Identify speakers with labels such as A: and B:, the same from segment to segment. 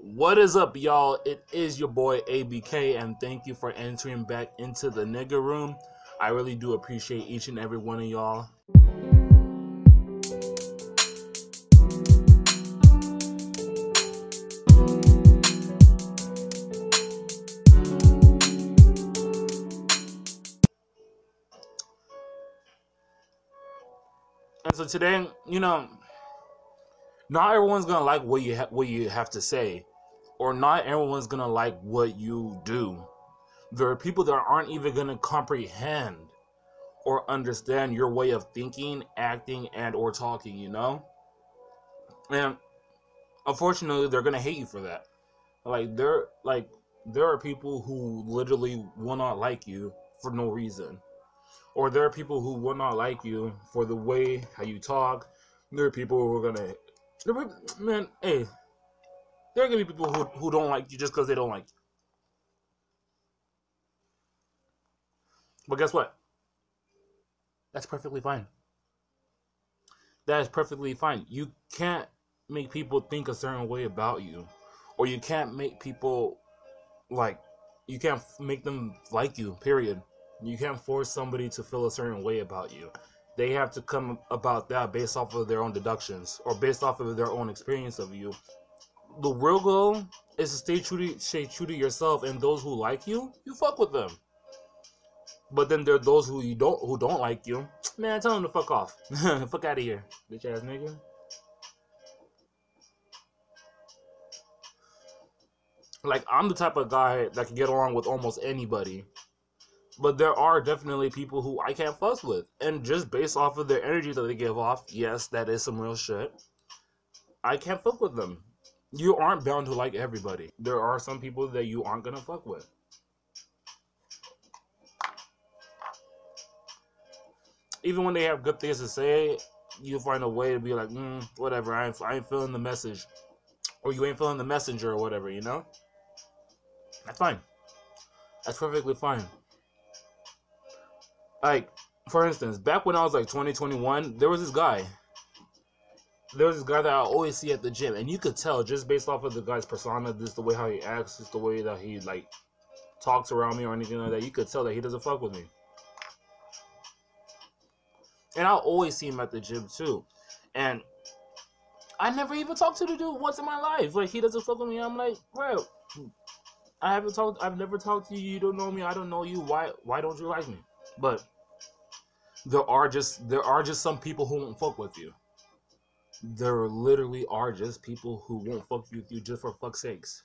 A: What is up, y'all? It is your boy ABK, and thank you for entering back into the nigga room. I really do appreciate each and every one of y'all. And so today, not everyone's gonna like what you have to say, or not everyone's gonna like what you do. There are people that aren't even gonna comprehend or understand your way of thinking, acting, and or talking. And unfortunately, they're gonna hate you for that. There are people who literally will not like you for no reason, or there are people who will not like you for the way how you talk. There are people who are gonna, man, hey, there are gonna be people who don't like you just because they don't like you. But guess what? That's perfectly fine. That is perfectly fine. You can't make people think a certain way about you, or you can't make people like, you can't make them like you. Period. You can't force somebody to feel a certain way about you. They have to come about that based off of their own deductions or based off of their own experience of you. The real goal is to stay true to yourself, and those who like you fuck with them. But then there are those who don't like you. Man, tell them to fuck off. Fuck out of here, bitch ass nigga. Like, I'm the type of guy that can get along with almost anybody. But there are definitely people who I can't fuss with. And just based off of their energy that they give off, yes, that is some real shit, I can't fuck with them. You aren't bound to like everybody. There are some people that you aren't gonna fuck with. Even when they have good things to say, you find a way to be like, whatever, I ain't feeling the message. Or you ain't feeling the messenger or whatever, That's fine. That's perfectly fine. Like, for instance, back when I was like 2021, there was this guy that I always see at the gym, and you could tell just based off of the guy's persona, just the way how he acts, just the way that he like talks around me or anything like that, you could tell that he doesn't fuck with me. And I'll always see him at the gym too. And I never even talked to the dude once in my life. Like, he doesn't fuck with me. I'm like, bro, I've never talked to you. You don't know me. I don't know you. Why don't you like me? But there are just some people who won't fuck with you. There literally are just people who won't fuck with you just for fuck's sakes.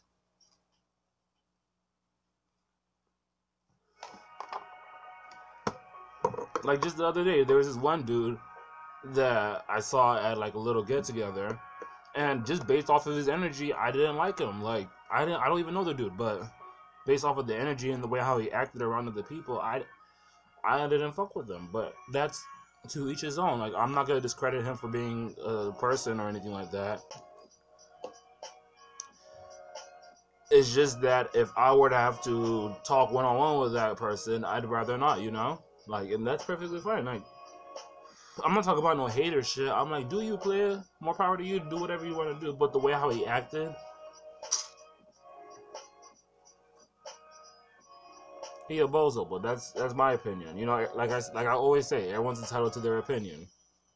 A: Like, just the other day, there was this one dude that I saw at like a little get together, and just based off of his energy, I didn't like him. Like, I don't even know the dude, but based off of the energy and the way how he acted around other people, I didn't fuck with him. But that's to each his own. Like, I'm not gonna discredit him for being a person or anything like that. It's just that if I were to have to talk one-on-one with that person, I'd rather not, Like, and that's perfectly fine. Like, I'm not talking about no hater shit. I'm like, do you, player? More power to you. Do whatever you want to do. But the way how he acted, he a bozo. But that's my opinion. Like I always say, everyone's entitled to their opinion.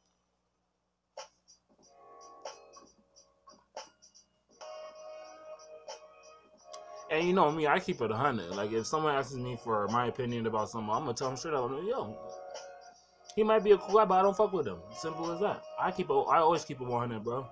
A: And you know me, I keep it 100. Like, if someone asks me for my opinion about something, I'm gonna tell them straight up, yo, he might be a cool guy, but I don't fuck with him. Simple as that. I always keep it 100, bro.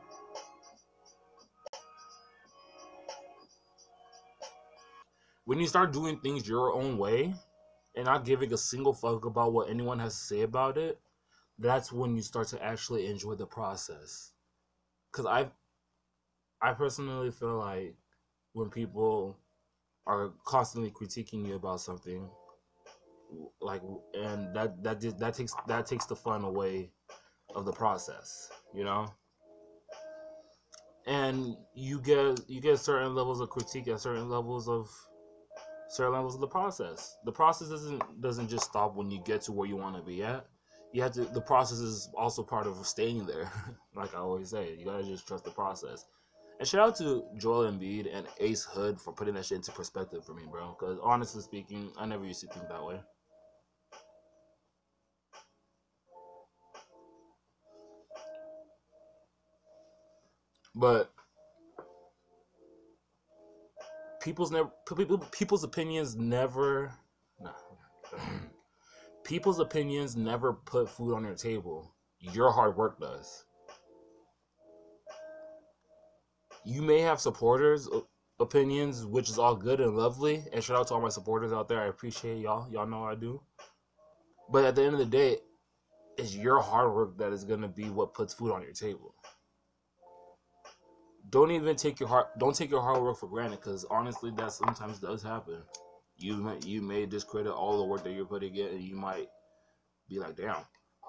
A: When you start doing things your own way and not giving a single fuck about what anyone has to say about it, that's when you start to actually enjoy the process. Because I personally feel like when people are constantly critiquing you about something, like, and that takes the fun away of the process, and you get certain levels of critique at certain levels of the process. The process doesn't just stop when you get to where you want to be at. The process is also part of staying there. Like I always say, you gotta just trust the process. And shout out to Joel Embiid and Ace Hood for putting that shit into perspective for me, bro. Because honestly speaking, I never used to think that way. But people's opinions never. Nah. People's opinions never put food on your table. Your hard work does. You may have supporters' opinions, which is all good and lovely. And shout out to all my supporters out there. I appreciate y'all. Y'all know I do. But at the end of the day, it's your hard work that is gonna be what puts food on your table. Don't take your hard work for granted, because honestly, that sometimes does happen. You may discredit all the work that you're putting in, and you might be like, damn,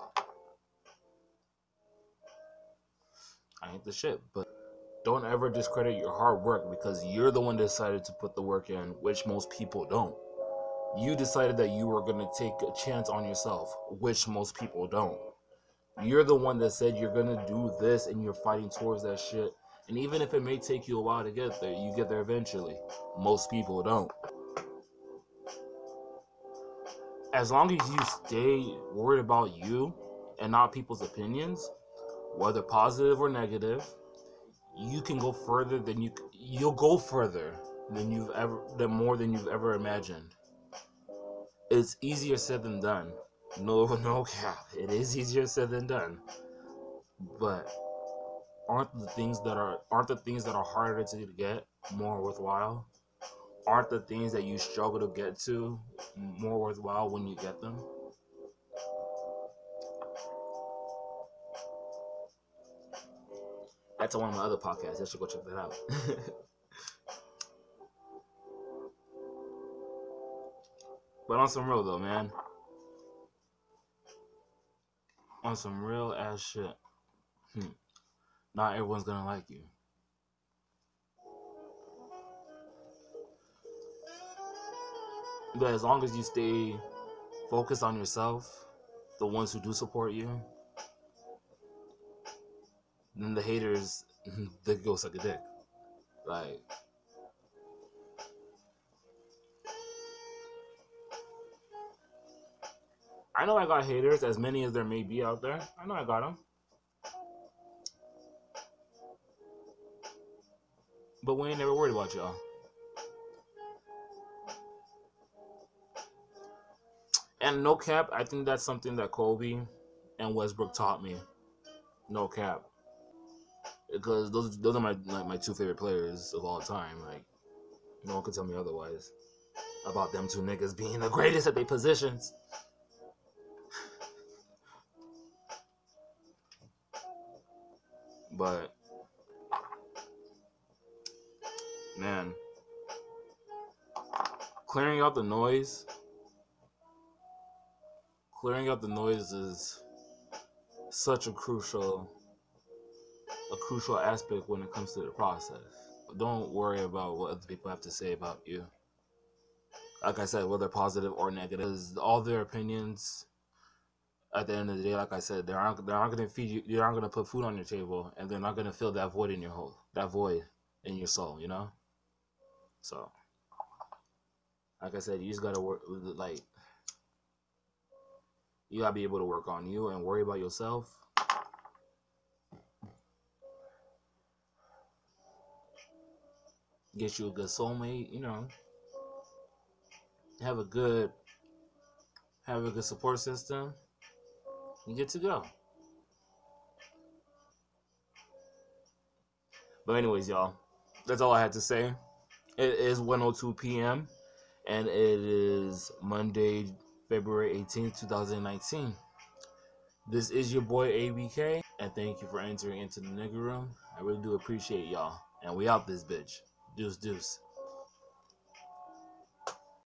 A: I ain't the shit. But don't ever discredit your hard work, because you're the one that decided to put the work in, which most people don't. You decided that you were going to take a chance on yourself, which most people don't. You're the one that said you're going to do this, and you're fighting towards that shit. And even if it may take you a while to get there, you get there eventually. Most people don't. As long as you stay worried about you and not people's opinions, whether positive or negative, you can go further than you'll go further than more than you've ever imagined. It's easier said than done. No cap. It is easier said than done. But aren't the things that are harder to get more worthwhile? Aren't the things that you struggle to get to more worthwhile when you get them? That's on one of my other podcasts. You should go check that out. But on some real though, man. On some real ass shit. Not everyone's gonna like you. But as long as you stay focused on yourself, the ones who do support you, then the haters, they go suck a dick. Like, I know I got haters, as many as there may be out there. I know I got them. But we ain't never worried about y'all. And no cap, I think that's something that Kobe and Westbrook taught me. No cap. Because those are my two favorite players of all time. Like, no one can tell me otherwise about them two niggas being the greatest at their positions. But man, clearing out the noise is such a crucial aspect when it comes to the process. Don't worry about what other people have to say about you. Like I said, whether positive or negative, all their opinions. At the end of the day, like I said, they aren't going to feed you. They aren't going to put food on your table, and they're not going to fill that void in in your soul. You know. So, like I said, you just got to work. Like, you got to be able to work on you and worry about yourself. Get you a good soulmate. You know. Have a good support system. You get to go. But anyways, y'all, that's all I had to say. It is 1:02 p.m. and it is Monday, February 18th, 2019. This is your boy ABK, and thank you for entering into the nigga room. I really do appreciate y'all. And we out this bitch. Deuce.